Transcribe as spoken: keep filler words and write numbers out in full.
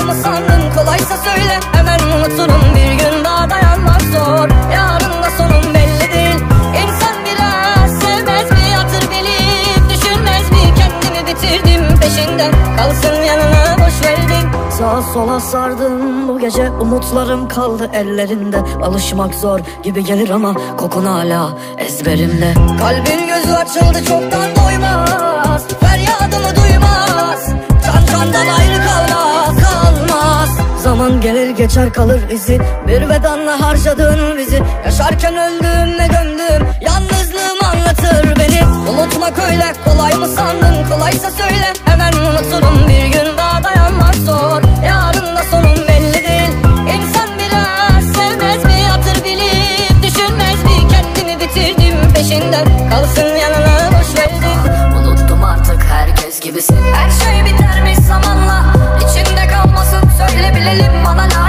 mı sandın? Kolaysa söyle hemen unuturum. Bir gün daha dayanmak zor, yarın da sonum belli değil. İnsan biraz sevmez mi? Hatır bilip düşünmez mi? Kendimi bitirdim peşinden, kalsın yanına boş verdim. Sağa sola sardım bu gece, umutlarım kaldı ellerinde. Alışmak zor gibi gelir ama kokun hala ezberimde. Kalbin gözü açıldı çoktan doymaz, feryadımı duymaz. Can candan ayrı kalmaz, kalmaz. Zaman gelir geçer kalır izi, bir vedanla harcadın bizi. Yaşarken öldüm ne gömdüm, yalnızlığım anlatır beni. Unutmak öyle kolay mı sandın? Kolaysa söyle hemen unuturum. Bir gün daha dayanmak zor, yarın da sonum belli değil. İnsan biraz sevmez mi? Hatır bilip düşünmez mi? Kendimi bitirdim peşinden, kalsın yanına boş verdim. Unuttum artık herkes gibisin. Her şey bitermiş zamanla, içinde kalmasın söyle bilelim bana.